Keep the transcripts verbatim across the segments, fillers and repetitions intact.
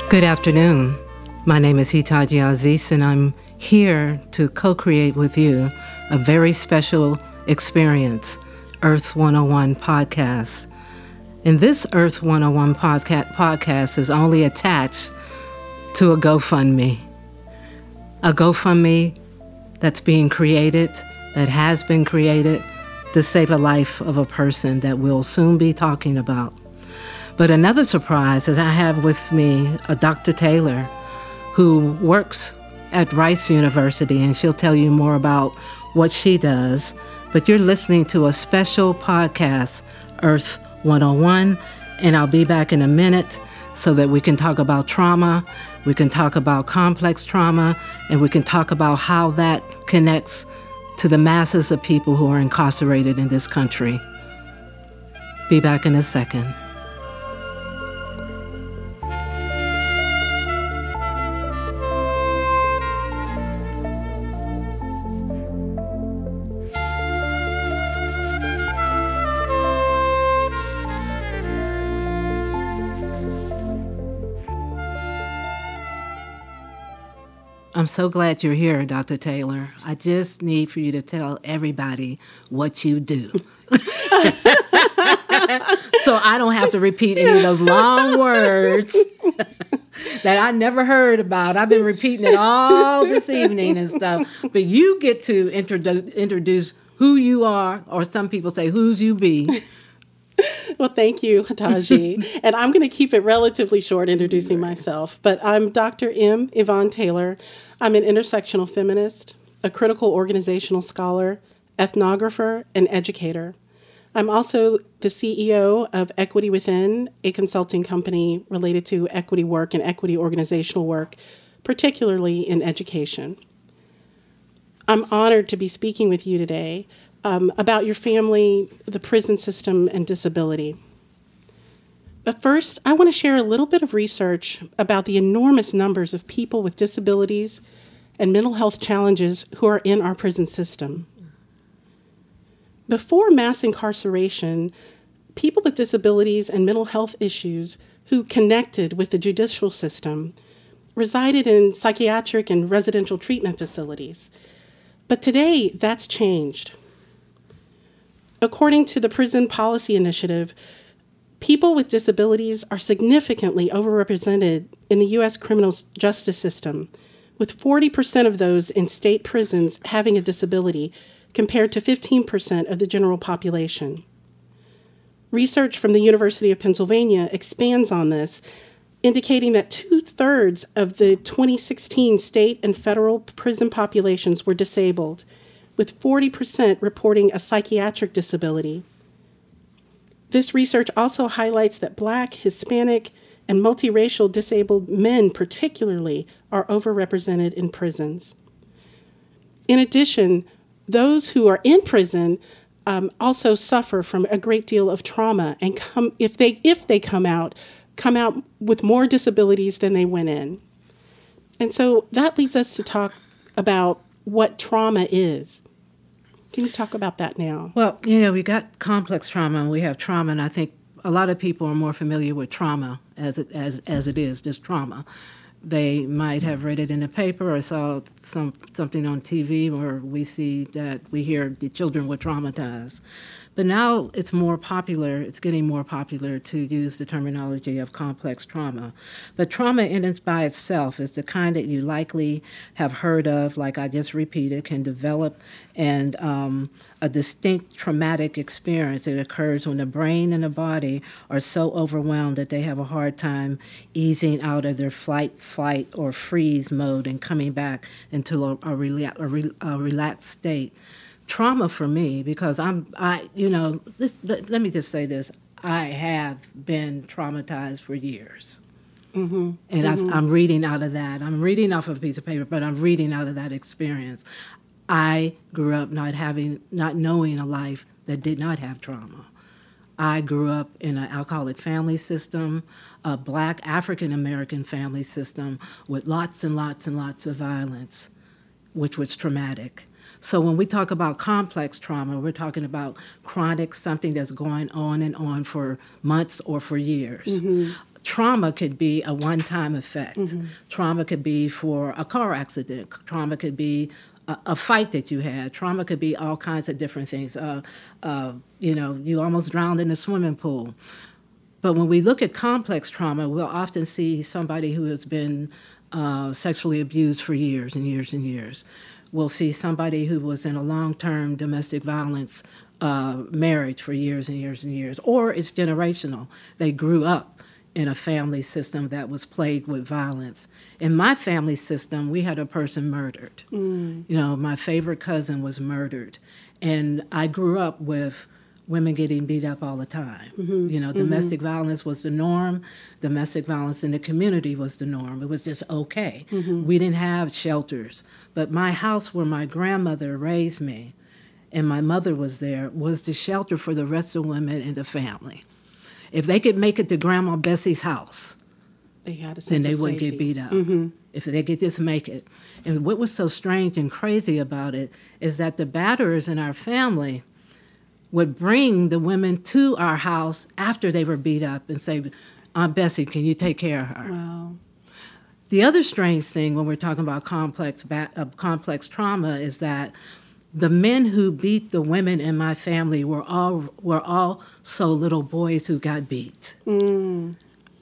Good afternoon. My name is Hitaji Aziz, and I'm here to co-create with you a very special experience, Earth one oh one Podcast. And this Earth one oh one podca- podcast is only attached to a GoFundMe. A GoFundMe that's being created, that has been created to save a life of a person that we'll soon be talking about. But another surprise is I have with me a Doctor Taylor who works at Rice University, and she'll tell you more about what she does. But you're listening to a special podcast, Earth one oh one, and I'll be back in a minute so that we can talk about trauma, we can talk about complex trauma, and we can talk about how that connects to the masses of people who are incarcerated in this country. Be back in a second. I'm so glad you're here, Doctor Taylor. I just need for you to tell everybody what you do. So I don't have to repeat any of those long words that I never heard about. I've been repeating it all this evening and stuff. But you get to introdu- introduce who you are, or some people say, who's you be. Well, thank you, Hitaji. And I'm going to keep it relatively short introducing myself. But I'm Doctor M. Yvonne Taylor. I'm an intersectional feminist, a critical organizational scholar, ethnographer, and educator. I'm also the C E O of Equity Within, a consulting company related to equity work and equity organizational work, particularly in education. I'm honored to be speaking with you today Um, about your family, the prison system, and disability. But first, I want to share a little bit of research about the enormous numbers of people with disabilities and mental health challenges who are in our prison system. Before mass incarceration, people with disabilities and mental health issues who connected with the judicial system resided in psychiatric and residential treatment facilities. But today, that's changed. According to the Prison Policy Initiative, people with disabilities are significantly overrepresented in the U S criminal justice system, with forty percent of those in state prisons having a disability, compared to fifteen percent of the general population. Research from the University of Pennsylvania expands on this, indicating that two-thirds of the twenty sixteen state and federal prison populations were disabled, with forty percent reporting a psychiatric disability. This research also highlights that Black, Hispanic, and multiracial disabled men particularly are overrepresented in prisons. In addition, those who are in prison um, also suffer from a great deal of trauma, and come if they if they come out, come out with more disabilities than they went in. And so that leads us to talk about what trauma is. Can you talk about that now? Well, you know, we got complex trauma and we have trauma, and I think a lot of people are more familiar with trauma as it as as it is, just trauma. They might have read it in a paper or saw some something on T V, or we see that we hear the children were traumatized. But now it's more popular, it's getting more popular to use the terminology of complex trauma. But trauma in and by itself is the kind that you likely have heard of, like I just repeated, can develop and um, a distinct traumatic experience that occurs when the brain and the body are so overwhelmed that they have a hard time easing out of their flight, flight, or freeze mode and coming back into a, a, rela- a, re- a relaxed state. Trauma for me, because I'm, I, you know, this, let, let me just say this. I have been traumatized for years. Mm-hmm. And mm-hmm. I'm reading out of that. I'm reading off of a piece of paper, but I'm reading out of that experience. I grew up not having, not knowing a life that did not have trauma. I grew up in an alcoholic family system, a Black African-American family system with lots and lots and lots of violence, which was traumatic. So when we talk about complex trauma, we're talking about chronic, something that's going on and on for months or for years. Mm-hmm. trauma could be a one-time effect. Mm-hmm. Trauma could be for a car accident. Trauma could be a, a fight that you had. Trauma could be all kinds of different things. Uh, uh, you know, you almost drowned in a swimming pool. But when we look at complex trauma, we'll often see somebody who has been uh, sexually abused for years and years and years. We'll see somebody who was in a long-term domestic violence uh, marriage for years and years and years. Or it's generational. They grew up in a family system that was plagued with violence. In my family system, we had a person murdered. Mm. You know, my favorite cousin was murdered. And I grew up with women getting beat up all the time. Mm-hmm. You know, domestic mm-hmm. violence was the norm. Domestic violence in the community was the norm. It was just okay. Mm-hmm. We didn't have shelters. But my house where my grandmother raised me and my mother was there was the shelter for the rest of the women in the family. If they could make it to Grandma Bessie's house, they had a sense then they of wouldn't safety. get beat up. Mm-hmm. If they could just make it. And what was so strange and crazy about it is that the batterers in our family would bring the women to our house after they were beat up and say, Aunt Bessie, can you take care of her? Wow. The other strange thing when we're talking about complex ba- uh, complex trauma is that the men who beat the women in my family were all were also little boys who got beat. Mm.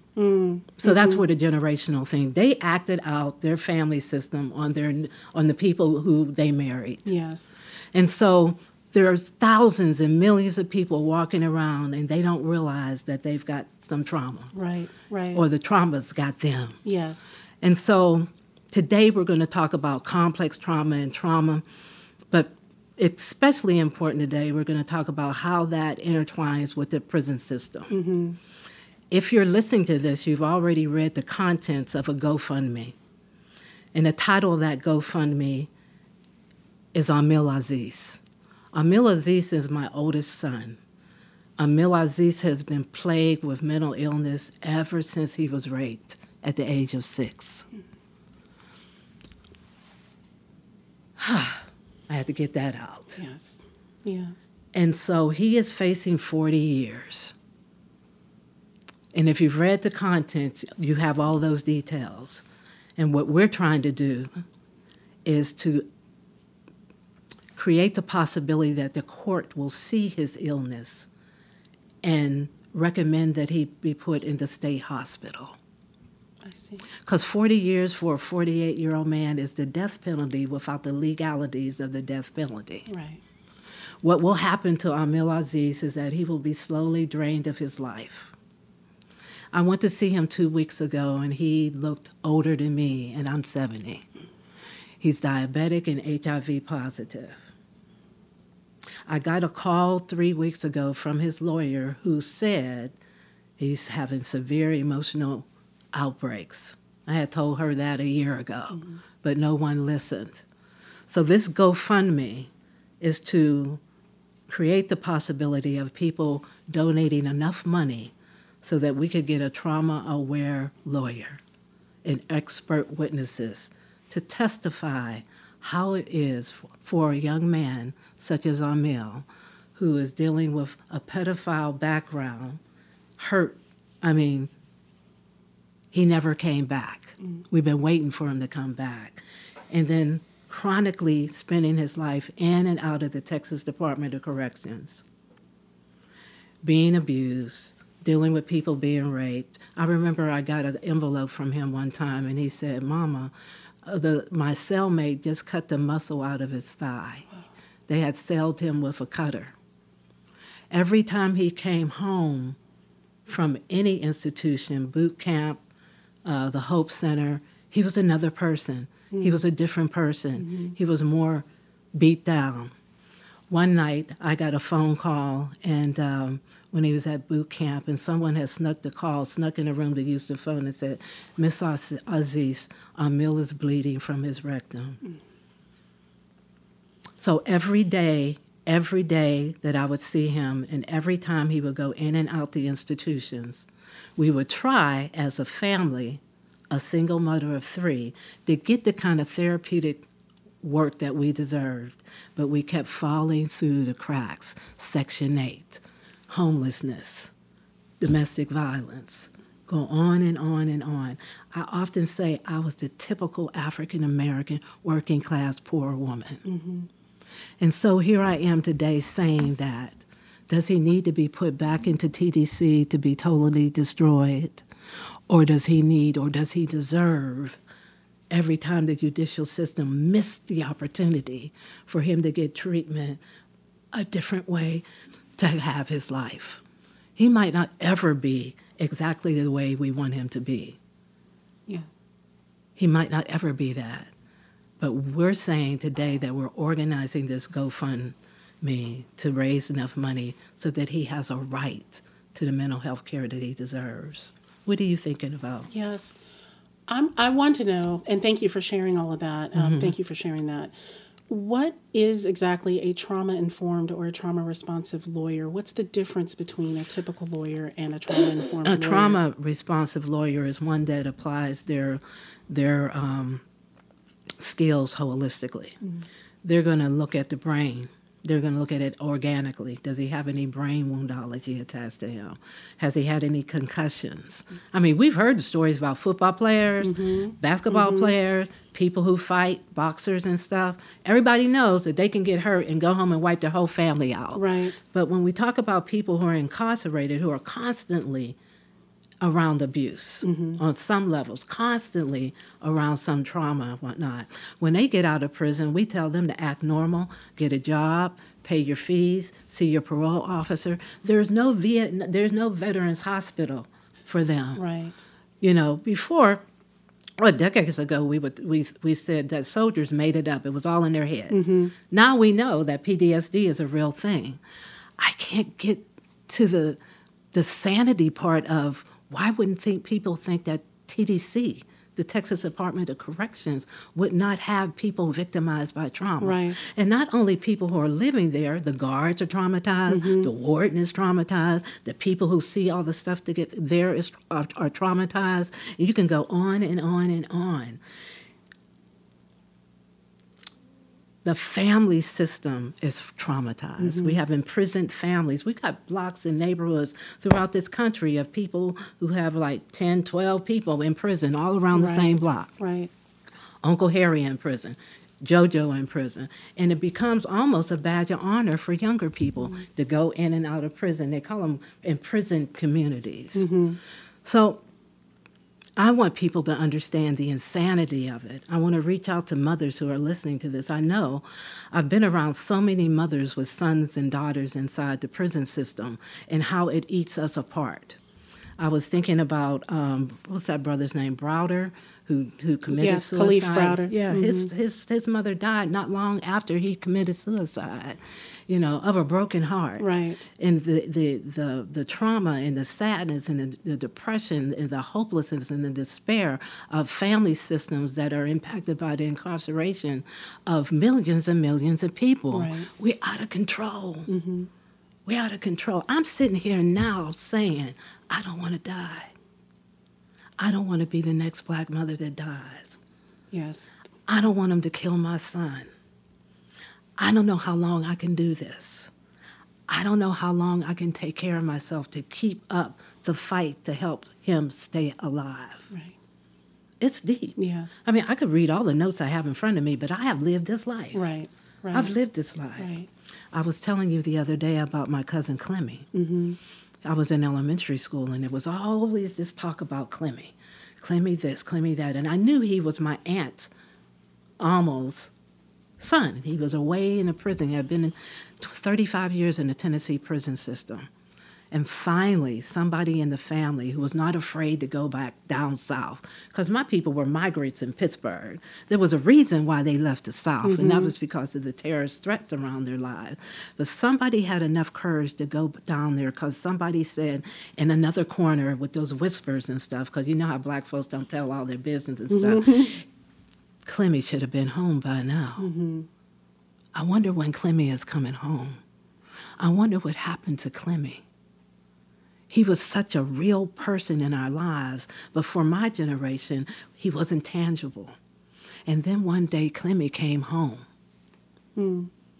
Mm. So mm-hmm. that's where the generational thing. They acted out their family system on their on the people who they married. Yes. And so there's thousands and millions of people walking around and they don't realize that they've got some trauma. Right, right. Or the trauma's got them. Yes. And so today we're going to talk about complex trauma and trauma, but especially important today, we're going to talk about how that intertwines with the prison system. Mm-hmm. If you're listening to this, you've already read the contents of a GoFundMe. And the title of that GoFundMe is Amil Aziz. Amil Aziz is my oldest son. Amil Aziz has been plagued with mental illness ever since he was raped at the age of six. I had to get that out. Yes, yes. And so he is facing forty years. And if you've read the contents, you have all those details. And what we're trying to do is to create the possibility that the court will see his illness and recommend that he be put in the state hospital. I see. Because forty years for a forty-eight-year-old man is the death penalty without the legalities of the death penalty. Right. What will happen to Amil Aziz is that he will be slowly drained of his life. I went to see him two weeks ago, and he looked older than me, and I'm seventy. He's diabetic and H I V positive. I got a call three weeks ago from his lawyer who said he's having severe emotional outbreaks. I had told her that a year ago, mm-hmm. but no one listened. So this GoFundMe is to create the possibility of people donating enough money so that we could get a trauma-aware lawyer and expert witnesses to testify how it is for a young man such as Amil, who is dealing with a pedophile background, hurt. I mean, he never came back. Mm. We've been waiting for him to come back. And then chronically spending his life in and out of the Texas Department of Corrections, being abused, dealing with people being raped. I remember I got an envelope from him one time, and he said, Mama, the, my cellmate just cut the muscle out of his thigh. Wow. They had celled him with a cutter. Every time he came home from any institution, boot camp, uh, the Hope Center, he was another person. Mm. He was a different person. Mm-hmm. He was more beat down. One night, I got a phone call, and um, when he was at boot camp, and someone had snuck the call, snuck in the room to use the phone and said, Miss Aziz, Amil is bleeding from his rectum. Mm. So every day, every day that I would see him, and every time he would go in and out the institutions, we would try, as a family, a single mother of three, to get the kind of therapeutic work that we deserved, but we kept falling through the cracks. Section eight, homelessness, domestic violence, go on and on and on. I often say I was the typical African American working class poor woman. Mm-hmm. And so here I am today saying that. Does he need to be put back into T D C to be totally destroyed? Or does he need, or does he deserve, every time the judicial system missed the opportunity for him to get treatment, a different way to have his life? He might not ever be exactly the way we want him to be. Yes. He might not ever be that. But we're saying today that we're organizing this GoFundMe to raise enough money so that he has a right to the mental health care that he deserves. What are you thinking about? Yes. I'm, I want to know, and thank you for sharing all of that. Um, mm-hmm. Thank you for sharing that. What is exactly a trauma-informed or a trauma-responsive lawyer? What's the difference between a typical lawyer and a trauma-informed a lawyer? A trauma-responsive lawyer is one that applies their their um, skills holistically. Mm-hmm. They're going to look at the brain. They're going to look at it organically. Does he have any brain woundology attached to him? Has he had any concussions? I mean, we've heard the stories about football players, mm-hmm. basketball mm-hmm. players, people who fight, boxers and stuff. Everybody knows that they can get hurt and go home and wipe their whole family out. Right. But when we talk about people who are incarcerated, who are constantly around abuse mm-hmm. on some levels, constantly around some trauma and whatnot. When they get out of prison, we tell them to act normal, get a job, pay your fees, see your parole officer. There's no Viet- there's no veterans hospital for them. Right. You know, before, well, decades ago, we would we we said that soldiers made it up. It was all in their head. Mm-hmm. Now we know that P T S D is a real thing. I can't get to the the sanity part of why wouldn't think people think that T D C, the Texas Department of Corrections, would not have people victimized by trauma? Right. And not only people who are living there, the guards are traumatized, mm-hmm. the warden is traumatized, the people who see all the stuff to get there is are, are traumatized. And you can go on and on and on. The family system is traumatized. Mm-hmm. We have imprisoned families. We got blocks and neighborhoods throughout this country of people who have like ten, twelve people in prison all around right. the same block. Right. Uncle Harry in prison, JoJo in prison. And it becomes almost a badge of honor for younger people mm-hmm. to go in and out of prison. They call them imprisoned communities. Mm-hmm. So I want people to understand the insanity of it. I want to reach out to mothers who are listening to this. I know I've been around so many mothers with sons and daughters inside the prison system and how it eats us apart. I was thinking about, um, what's that brother's name, Browder, who who committed yes, suicide. Kalief Browder. Yeah, mm-hmm. his, his, his mother died not long after he committed suicide, you know, of a broken heart. Right. And the, the, the, the trauma and the sadness and the, the depression and the hopelessness and the despair of family systems that are impacted by the incarceration of millions and millions of people. Right. We're out of control. Mm-hmm. We're out of control. I'm sitting here now saying, I don't want to die. I don't want to be the next black mother that dies. Yes. I don't want him to kill my son. I don't know how long I can do this. I don't know how long I can take care of myself to keep up the fight to help him stay alive. Right. It's deep. Yes. I mean, I could read all the notes I have in front of me, but I have lived this life. Right. Right. I've lived this life. Right. I was telling you the other day about my cousin Clemmy. Mm-hmm. I was in elementary school, and it was always this talk about Clemmy. Clemmy this, Clemmy that. And I knew he was my aunt's almost son. He was away in a prison. He had been in thirty-five years in the Tennessee prison system. And finally, somebody in the family who was not afraid to go back down south, because my people were migrants in Pittsburgh. There was a reason why they left the South, mm-hmm. and that was because of the terrorist threats around their lives. But somebody had enough courage to go down there because somebody said in another corner with those whispers and stuff, because you know how black folks don't tell all their business and stuff, mm-hmm. Clemmy should have been home by now. Mm-hmm. I wonder when Clemmy is coming home. I wonder what happened to Clemmy. He was such a real person in our lives, but for my generation, he wasn't tangible. And then one day, Clemmy came home. Mm.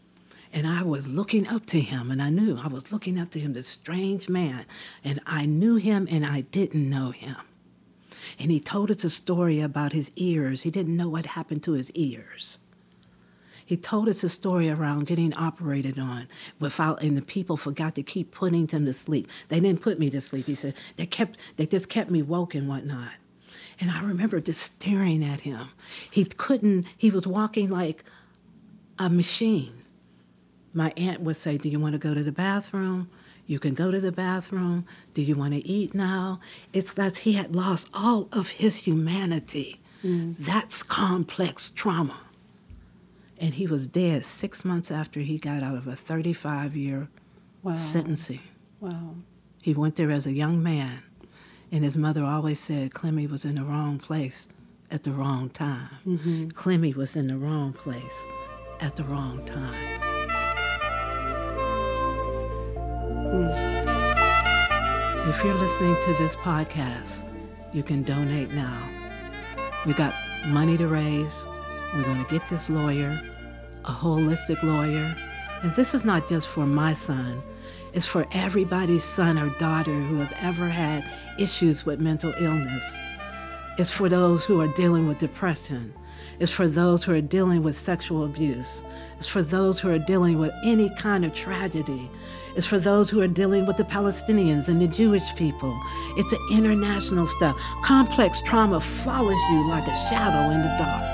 And I was looking up to him, and I knew I was looking up to him, this strange man. And I knew him, and I didn't know him. And he told us a story about his ears. He didn't know what happened to his ears. He told us a story around getting operated on without, and the people forgot to keep putting him to sleep. They didn't put me to sleep. He said, they kept, they just kept me woke and whatnot. And I remember just staring at him. He couldn't, he was walking like a machine. My aunt would say, do you want to go to the bathroom? You can go to the bathroom. Do you want to eat now? It's that he had lost all of his humanity. Mm. That's complex trauma. And he was dead six months after he got out of a thirty-five-year wow. sentencing. Wow. He went there as a young man, and his mother always said Clemmy was in the wrong place at the wrong time. Mm-hmm. Clemmy was in the wrong place at the wrong time. If you're listening to this podcast, you can donate now. We got money to raise. We're going to get this lawyer, a holistic lawyer. And this is not just for my son. It's for everybody's son or daughter who has ever had issues with mental illness. It's for those who are dealing with depression. It's for those who are dealing with sexual abuse. It's for those who are dealing with any kind of tragedy. It's for those who are dealing with the Palestinians and the Jewish people. It's the international stuff. Complex trauma follows you like a shadow in the dark.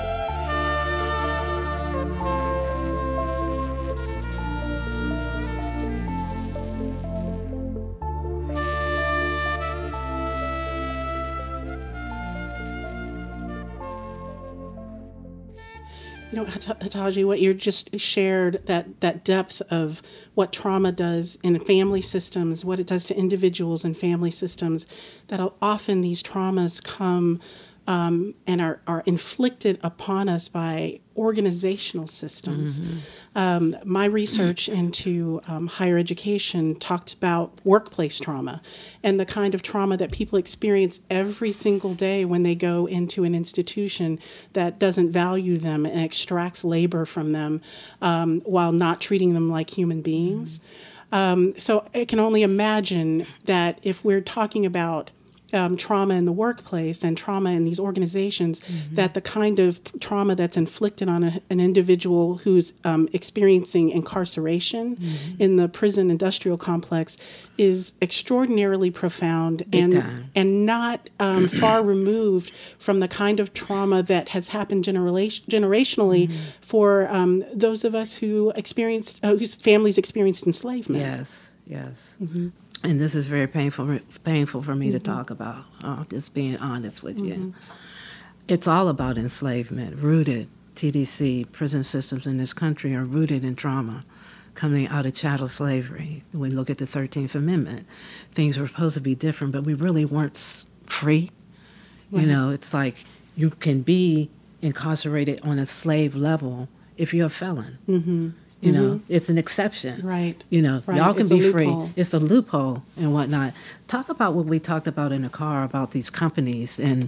You know, Hataji, what you just shared, that, that depth of what trauma does in family systems, what it does to individuals and family systems, that often these traumas come um, and are, are inflicted upon us by organizational systems. Mm-hmm. Um, my research into um, higher education talked about workplace trauma and the kind of trauma that people experience every single day when they go into an institution that doesn't value them and extracts labor from them um, while not treating them like human beings. Mm-hmm. Um, so I can only imagine that if we're talking about Um, trauma in the workplace and trauma in these organizations, mm-hmm. that the kind of trauma that's inflicted on a, an individual who's um, experiencing incarceration mm-hmm. in the prison industrial complex is extraordinarily profound Big and time. and not um, far removed from the kind of trauma that has happened genera- generationally mm-hmm. for um, those of us who experienced, uh, whose families experienced enslavement. Yes, yes. Mm-hmm. And this is very painful painful for me mm-hmm. to talk about, uh, just being honest with mm-hmm. you. It's all about enslavement, rooted. T D C, prison systems in this country are rooted in trauma coming out of chattel slavery. When we look at the thirteenth Amendment, things were supposed to be different, but we really weren't free. Right. You know, it's like you can be incarcerated on a slave level if you're a felon. Mm-hmm. You know, mm-hmm. it's an exception. Right. You know, right. y'all can it's be free. It's a loophole and whatnot. Talk about what we talked about in the car about these companies. And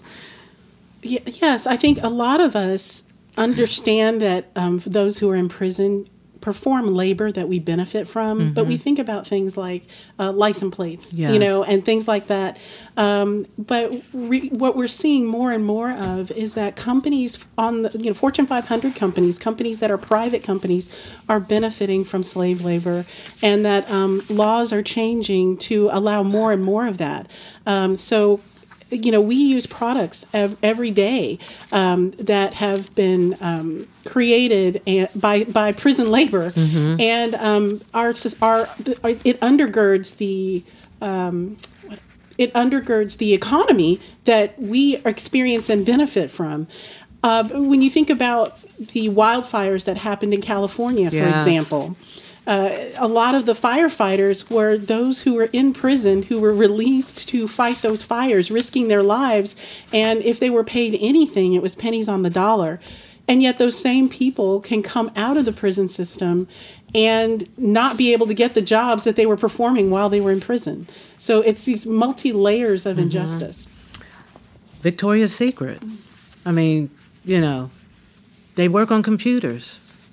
y- yes, I think a lot of us understand that um, for those who are in prison perform labor that we benefit from, mm-hmm. but we think about things like uh, license plates, yes. you know, and things like that. Um, but re- what we're seeing more and more of is that companies on the, you know, Fortune five hundred companies, companies that are private companies, are benefiting from slave labor, and that um, laws are changing to allow more and more of that. Um, so. You know, we use products ev- every day um, that have been um, created a- by by prison labor, mm-hmm. and um, our, our it undergirds the um, it undergirds the economy that we experience and benefit from. Uh, when you think about the wildfires that happened in California, for yes. example. Uh, a lot of the firefighters were those who were in prison who were released to fight those fires, risking their lives. And if they were paid anything, it was pennies on the dollar. And yet those same people can come out of the prison system and not be able to get the jobs that they were performing while they were in prison. So it's these multi-layers of mm-hmm. injustice. Victoria's Secret. I mean, you know, they work on computers.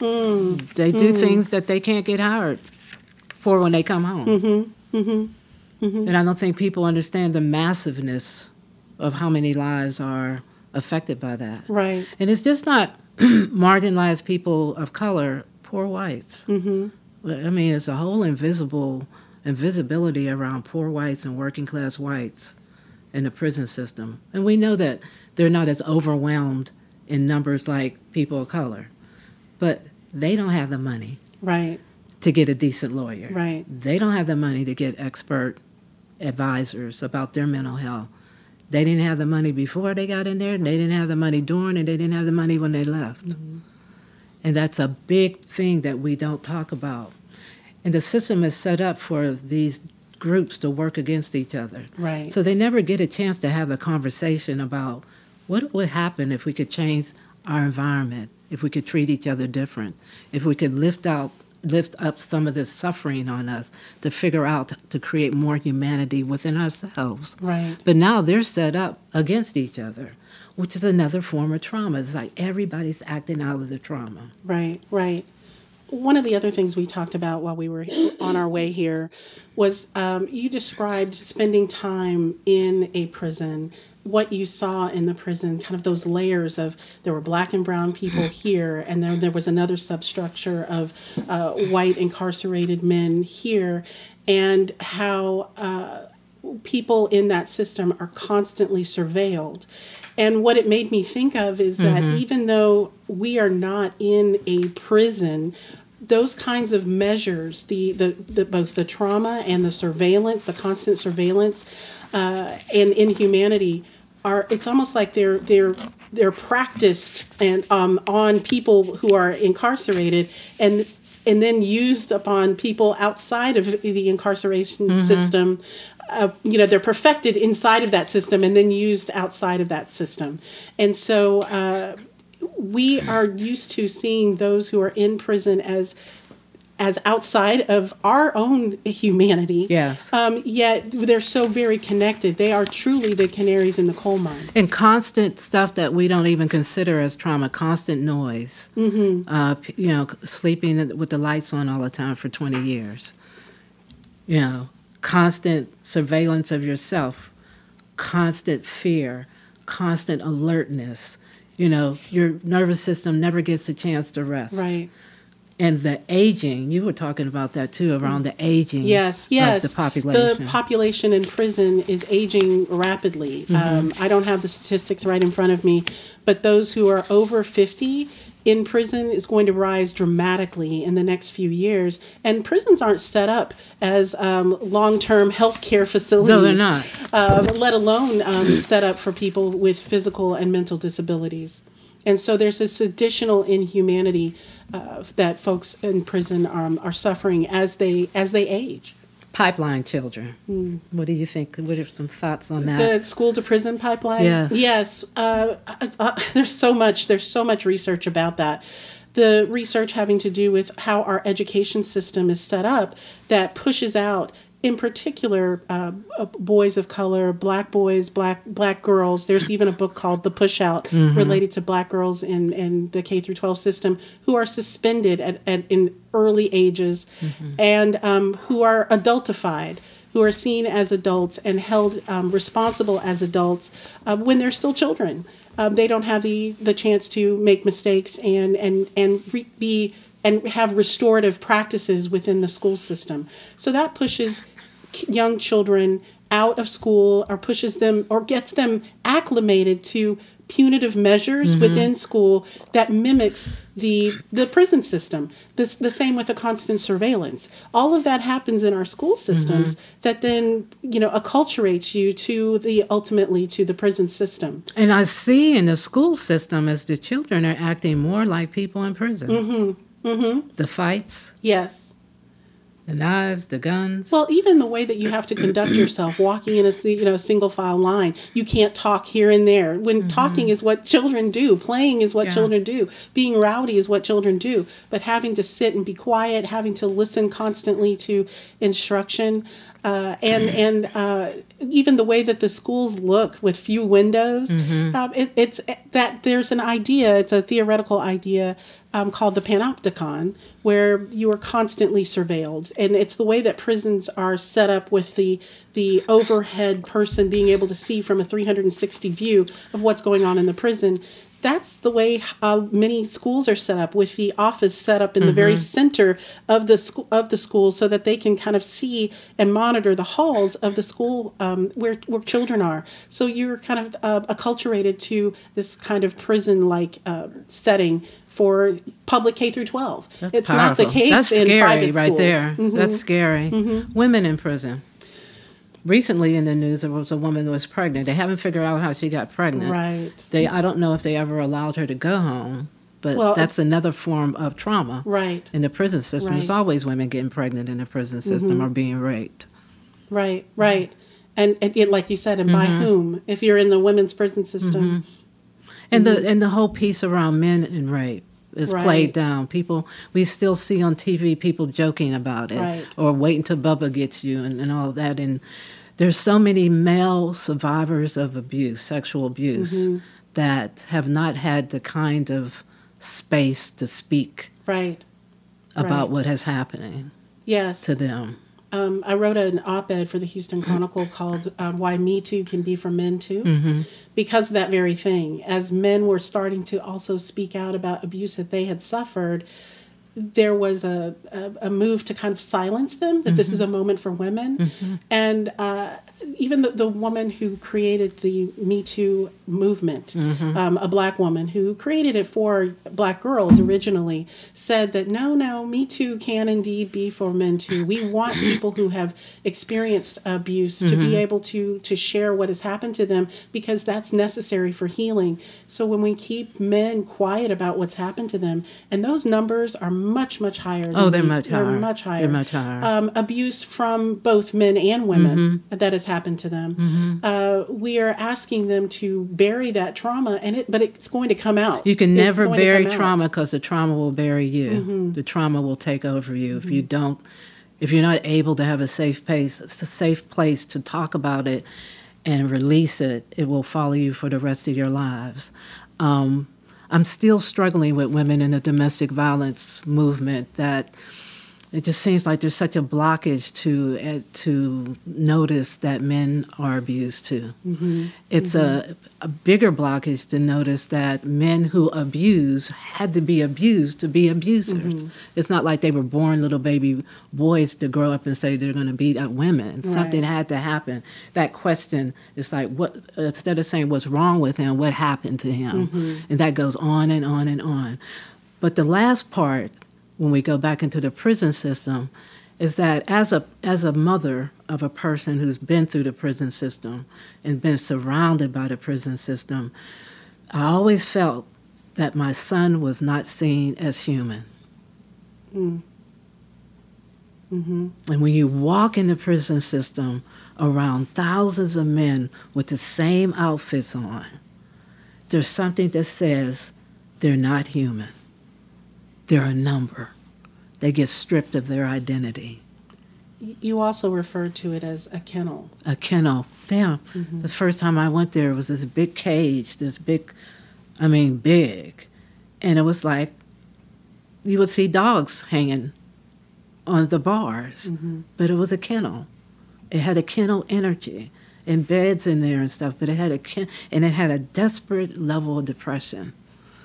Mm. They do Mm. things that they can't get hired for when they come home. Mm-hmm. Mm-hmm. Mm-hmm. And I don't think people understand the massiveness of how many lives are affected by that. Right. And it's just not marginalized people of color, poor whites. Mm-hmm. I mean, it's a whole invisible invisibility around poor whites and working class whites in the prison system. And we know that they're not as overwhelmed in numbers like people of color. But they don't have the money Right. to get a decent lawyer. Right. They don't have the money to get expert advisors about their mental health. They didn't have the money before they got in there, and they didn't have the money during, and they didn't have the money when they left. Mm-hmm. And that's a big thing that we don't talk about. And the system is set up for these groups to work against each other. Right. So they never get a chance to have the conversation about what would happen if we could change our environment, if we could treat each other different, if we could lift out lift up some of this suffering on us to figure out to create more humanity within ourselves. Right. But now they're set up against each other, which is another form of trauma. It's like everybody's acting out of the trauma. Right, right. One of the other things we talked about while we were on our way here was um, you described spending time in a prison, what you saw in the prison, kind of those layers of there were black and brown people here, and then there was another substructure of uh, white incarcerated men here, and how uh, people in that system are constantly surveilled. And what it made me think of is that mm-hmm. even though we are not in a prison, those kinds of measures, the, the, the both the trauma and the surveillance, the constant surveillance, uh, and inhumanity, are it's almost like they're they're they're practiced and um, on people who are incarcerated, and and then used upon people outside of the incarceration mm-hmm. system. Uh, you know, they're perfected inside of that system and then used outside of that system. And so uh, we are used to seeing those who are in prison as as outside of our own humanity. Yes. Um, yet they're so very connected. They are truly the canaries in the coal mine. And constant stuff that we don't even consider as trauma, constant noise. Mm-hmm. Uh, you know, sleeping with the lights on all the time for twenty years. You know, constant surveillance of yourself, constant fear, constant alertness. You know, your nervous system never gets a chance to rest. Right. And the aging, you were talking about that too, around the aging yes, yes. of the population. The population in prison is aging rapidly. Mm-hmm. Um, I don't have the statistics right in front of me, but those who are over fifty in prison is going to rise dramatically in the next few years. And prisons aren't set up as um, long-term health care facilities. No, they're not. Uh, let alone um, set up for people with physical and mental disabilities. And so there's this additional inhumanity uh, that folks in prison um, are suffering as they as they age. Pipeline children. Mm. What do you think? What are some thoughts on that? The school to prison pipeline? Yes. Yes. Uh, uh, uh, there's so much. There's so much research about that. The research having to do with how our education system is set up that pushes out, in particular, uh, boys of color, black boys, black black girls. There's even a book called The Pushout mm-hmm. related to black girls in, in the K through twelve system who are suspended at, at in early ages mm-hmm. and um, who are adultified, who are seen as adults and held um, responsible as adults uh, when they're still children. Um, they don't have the, the chance to make mistakes and and and re- be and have restorative practices within the school system. So that pushes young children out of school or pushes them or gets them acclimated to punitive measures mm-hmm. within school that mimics the the prison system. This, the same with the constant surveillance. All of that happens in our school systems mm-hmm. that then, you know, acculturates you to the ultimately to the prison system. And I see in the school system as the children are acting more like people in prison. Mm-hmm. Mm-hmm. The fights. Yes. The knives, the guns. Well, even the way that you have to conduct yourself, walking in a you know single file line, you can't talk here and there. When mm-hmm. talking is what children do, playing is what yeah. children do, being rowdy is what children do. But having to sit and be quiet, having to listen constantly to instruction, Uh, and and uh, even the way that the schools look with few windows, mm-hmm. um, it, it's that there's an idea, it's a theoretical idea um, called the panopticon, where you are constantly surveilled. And it's the way that prisons are set up with the the overhead person being able to see from a three hundred sixty view of what's going on in the prison. That's the way uh, many schools are set up, with the office set up in mm-hmm. the very center of the school of the school, so that they can kind of see and monitor the halls of the school um, where where children are. So you're kind of uh, acculturated to this kind of prison-like uh, setting for public K through twelve. That's it's powerful. not the case That's in scary private schools. right there. Mm-hmm. That's scary. Mm-hmm. Women in prison. Recently in the news, there was a woman who was pregnant. They haven't figured out how she got pregnant. Right. They, I don't know if they ever allowed her to go home, but well, that's another form of trauma. Right. In the prison system. Right. There's always women getting pregnant in the prison system mm-hmm. or being raped. Right, right. And, and it, like you said, and mm-hmm. by whom? If you're in the women's prison system. Mm-hmm. And mm-hmm. the and the whole piece around men and rape is right. played down. People, we still see on T V people joking about it, right. or wait until Bubba gets you, and, and all that. And there's so many male survivors of abuse, sexual abuse, mm-hmm. that have not had the kind of space to speak right. about right. what is happening yes. to them. Um, I wrote an op-ed for the Houston Chronicle called um, Why Me Too Can Be for Men Too, mm-hmm. because of that very thing. As men were starting to also speak out about abuse that they had suffered, there was a, a, a move to kind of silence them, that mm-hmm. this is a moment for women. Mm-hmm. And uh, even the, the woman who created the Me Too movement, mm-hmm. um, a black woman who created it for black girls originally, said that no, no, Me Too can indeed be for men too. We want people who have experienced abuse mm-hmm. to be able to, to share what has happened to them, because that's necessary for healing. So when we keep men quiet about what's happened to them, and those numbers are much, much higher. Than oh, they're we, much higher. They're much higher. They're much higher. Um, abuse from both men and women mm-hmm. that has happened to them. Mm-hmm. Uh, we are asking them to bury that trauma, and it, but it's going to come out. You can never bury trauma, because the trauma will bury you. Mm-hmm. The trauma will take over you mm-hmm. if you don't. If you're not able to have a safe place, it's a safe place to talk about it and release it. It will follow you for the rest of your lives. Um, I'm still struggling with women in the domestic violence movement, that it just seems like there's such a blockage to uh, to notice that men are abused too. Mm-hmm. It's mm-hmm. a, a bigger blockage to notice that men who abuse had to be abused to be abusers. Mm-hmm. It's not like they were born little baby boys to grow up and say they're going to beat up women. Right. Something had to happen. That question is like, what? Uh, instead of saying what's wrong with him, what happened to him? Mm-hmm. And that goes on and on and on. But the last part, when we go back into the prison system, is that as a as a mother of a person who's been through the prison system and been surrounded by the prison system, I always felt that my son was not seen as human. Mm. Mm-hmm. And when you walk in the prison system around thousands of men with the same outfits on, there's something that says they're not human. They're a number. They get stripped of their identity. You also referred to it as a kennel. A kennel, yeah. Mm-hmm. The first time I went there, it was this big cage, this big, I mean, big. And it was like, you would see dogs hanging on the bars, mm-hmm. but it was a kennel. It had a kennel energy, and beds in there and stuff, but it had a ken- and it had a desperate level of depression.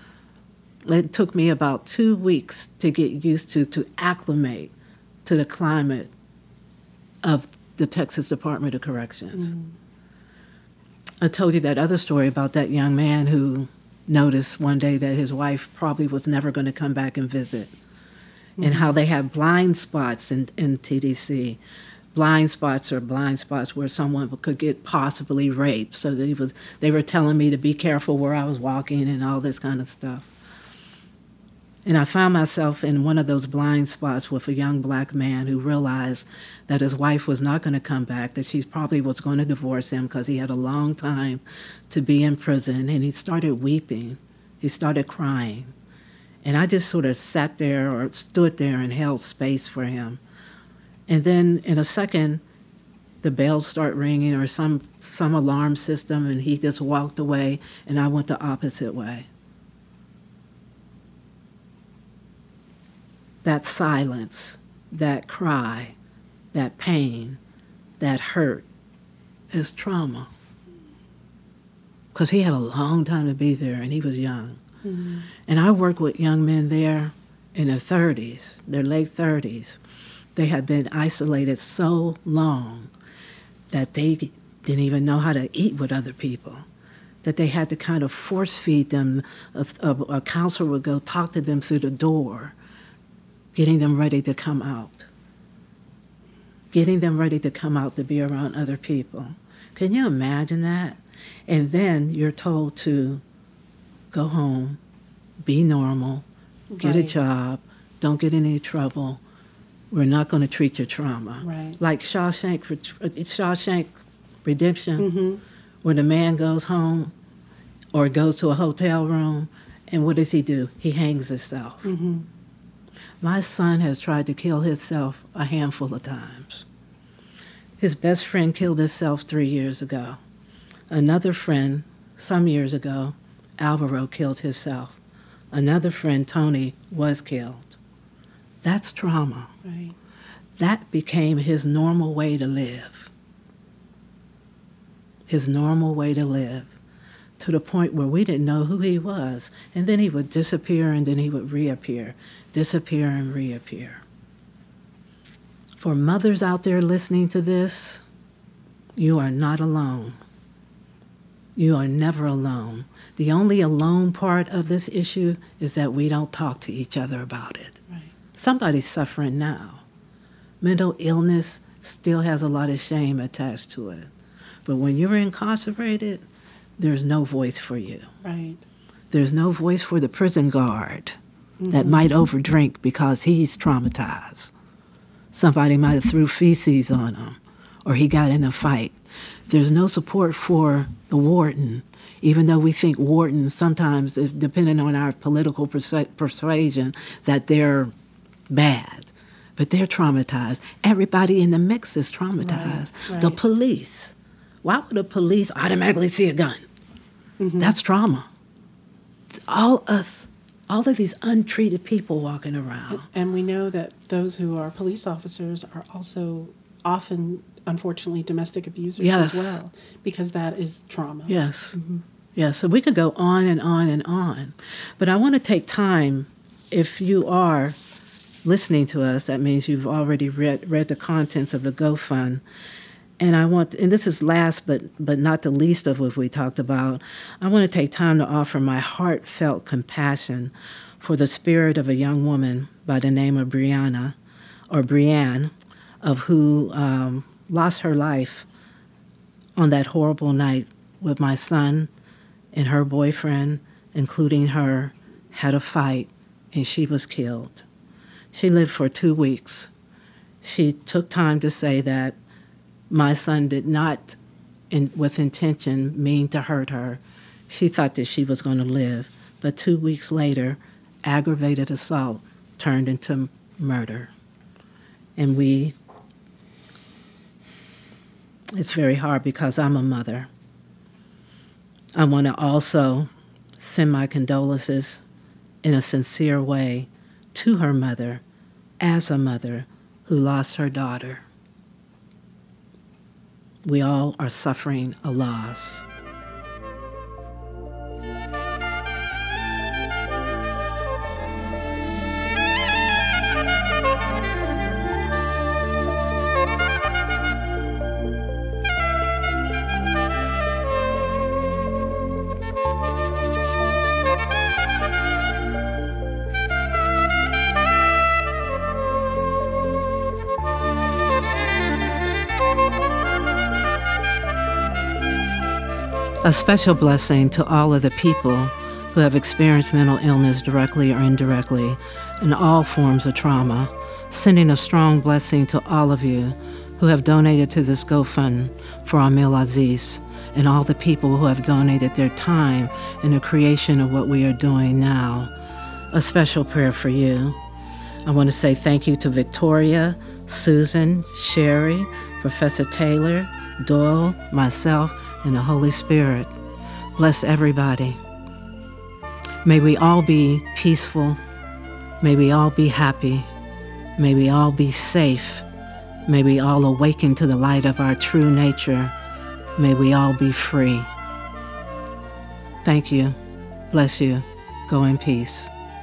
It took me about two weeks to get used to, to acclimate to the climate of the Texas Department of Corrections. Mm. I told you that other story about that young man who noticed one day that his wife probably was never going to come back and visit, mm-hmm. and how they have blind spots in, in T D C. Blind spots are blind spots where someone could get possibly raped. So they was they were telling me to be careful where I was walking and all this kind of stuff. And I found myself in one of those blind spots with a young black man who realized that his wife was not going to come back, that she probably was going to divorce him because he had a long time to be in prison. And he started weeping. He started crying. And I just sort of sat there or stood there and held space for him. And then in a second, the bells start ringing or some, some alarm system, and he just walked away, and I went the opposite way. That silence, that cry, that pain, that hurt is trauma. Because he had a long time to be there, and he was young. Mm-hmm. And I worked with young men there in their thirties, their late thirties. They had been isolated so long that they didn't even know how to eat with other people, that they had to kind of force feed them. A, a, a counselor would go talk to them through the door, getting them ready to come out, getting them ready to come out to be around other people. Can you imagine that? And then you're told to go home, be normal, get right. a job, don't get in any trouble. We're not going to treat your trauma. Right. Like Shawshank, Shawshank Redemption, mm-hmm. where the man goes home or goes to a hotel room, and what does he do? He hangs himself. Mm-hmm. My son has tried to kill himself a handful of times. His best friend killed himself three years ago. Another friend, some years ago, Alvaro killed himself. Another friend, Tony, was killed. That's trauma. Right. That became his normal way to live. His normal way to live, to the point where we didn't know who he was. And then he would disappear, and then he would reappear, disappear and reappear. For mothers out there listening to this, you are not alone. You are never alone. The only alone part of this issue is that we don't talk to each other about it. Right. Somebody's suffering now. Mental illness still has a lot of shame attached to it. But when you're incarcerated, there's no voice for you. Right. There's no voice for the prison guard mm-hmm. that might overdrink because he's traumatized. Somebody might have threw feces on him, or he got in a fight. There's no support for the warden, even though we think wardens sometimes, depending on our political persu- persuasion, that they're bad. But they're traumatized. Everybody in the mix is traumatized. Right, right. The police. Why would the police automatically see a gun? Mm-hmm. That's trauma. All us, all of these untreated people walking around. And we know that those who are police officers are also often, unfortunately, domestic abusers yes. as well, because that is trauma. Yes. Mm-hmm. Yes. So we could go on and on and on. But I want to take time, if you are listening to us, that means you've already read read the contents of the GoFund. And I want, and this is last but but not the least of what we talked about, I want to take time to offer my heartfelt compassion for the spirit of a young woman by the name of Brianna, or Brianne, of who um, lost her life on that horrible night with my son and her boyfriend, including her, had a fight, and she was killed. She lived for two weeks. She took time to say that my son did not, in, with intention, mean to hurt her. She thought that she was going to live. But two weeks later, aggravated assault turned into murder. And we, it's very hard because I'm a mother. I want to also send my condolences in a sincere way to her mother, as a mother who lost her daughter. We all are suffering a loss. A special blessing to all of the people who have experienced mental illness directly or indirectly and all forms of trauma, sending a strong blessing to all of you who have donated to this GoFund for Amil Aziz and all the people who have donated their time in the creation of what we are doing now. A special prayer for you. I want to say thank you to Victoria, Susan, Sherry, Professor Taylor, Doyle, myself, and the Holy Spirit. Bless everybody. May we all be peaceful. May we all be happy. May we all be safe. May we all awaken to the light of our true nature. May we all be free. Thank you. Bless you. Go in peace.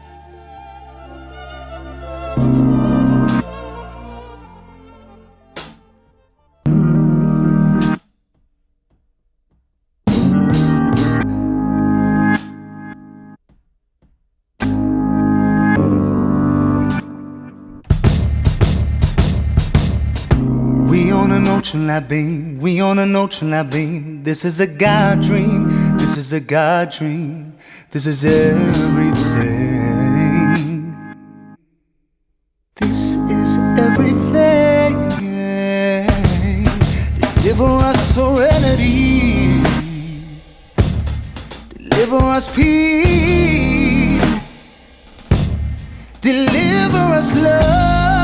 We on an ultralight beam, we on an ultralight beam. This is a God dream, this is a God dream. This is everything. This is everything. Deliver us serenity. Deliver us peace. Deliver us love.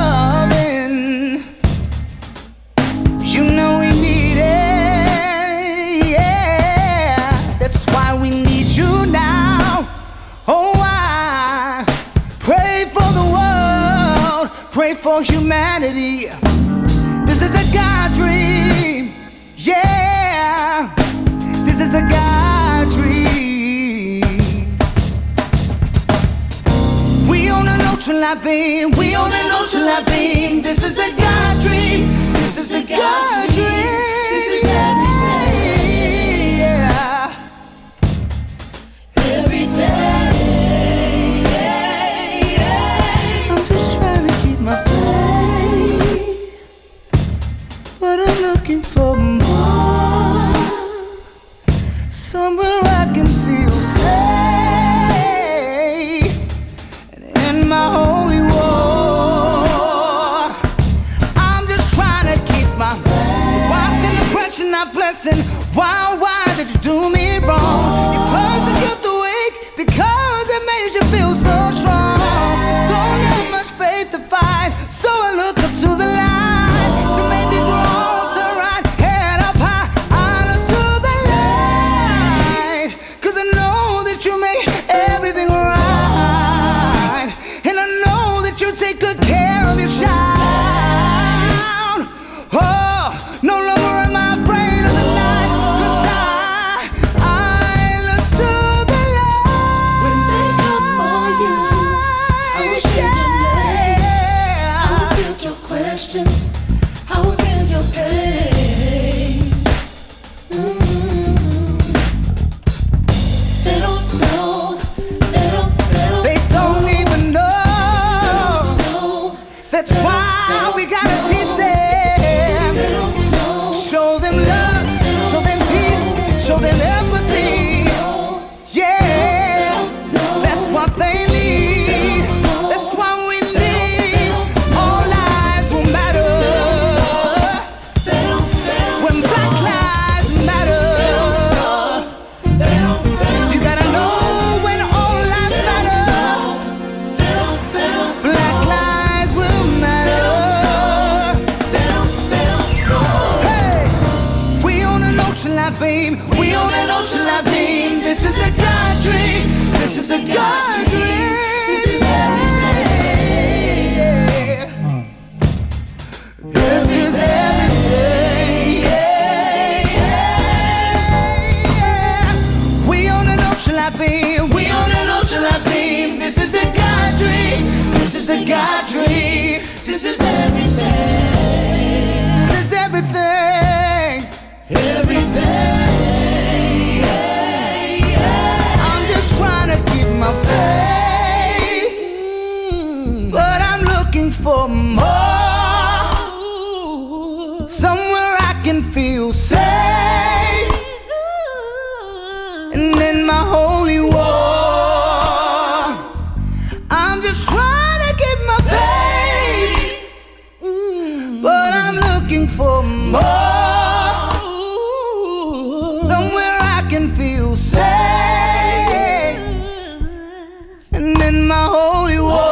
Pray for humanity. This is a God dream. Yeah, this is a God dream. We on an ultralight beam. We on an ultralight beam. This is a God dream. This is a God dream. This is everything. Yeah, everything. My faith, but I'm looking for more, somewhere I can feel safe, and in my holy war, I'm just trying to keep my faith. So why send depression, not blessing? Why, why did you do me wrong? You persecute the weak because it made you feel so strong. Don't have much faith to fight, so I look up to the light to make these wrongs so right. Head up high, I look to the light, 'cause I know that you make everything right, and I know that you take good care of your child. Oh, no longer am I afraid of the night, 'cause I, I look to the light. When they come for you, I will share your name. Your questions, I will feel your pain. Mm-hmm. They don't know, they don't, they don't, they don't know. Even know. They don't know. That's they why we gotta know. Teach them. They don't know. Show them love, show them peace, show them empathy. Yeah, that's what they need. That's what we need. All lives will matter. When black lives matter. You gotta know when all lives matter. Black lives will matter. Hey, we on an ultralight beam. We on an ultralight beam. This is a God dream. This is a God dream. This is everything. This is everything. Yeah, yeah. We on an ultralight beam. We on an ultralight beam. This is a God dream. This is a God dream. This is everything. This is everything. Everything. I'm just trying to keep my faith, but I'm looking for more, somewhere I can feel safe, and in my holy war, I'm just trying to keep my faith, but I'm looking for more, somewhere I can feel safe, and in my holy war.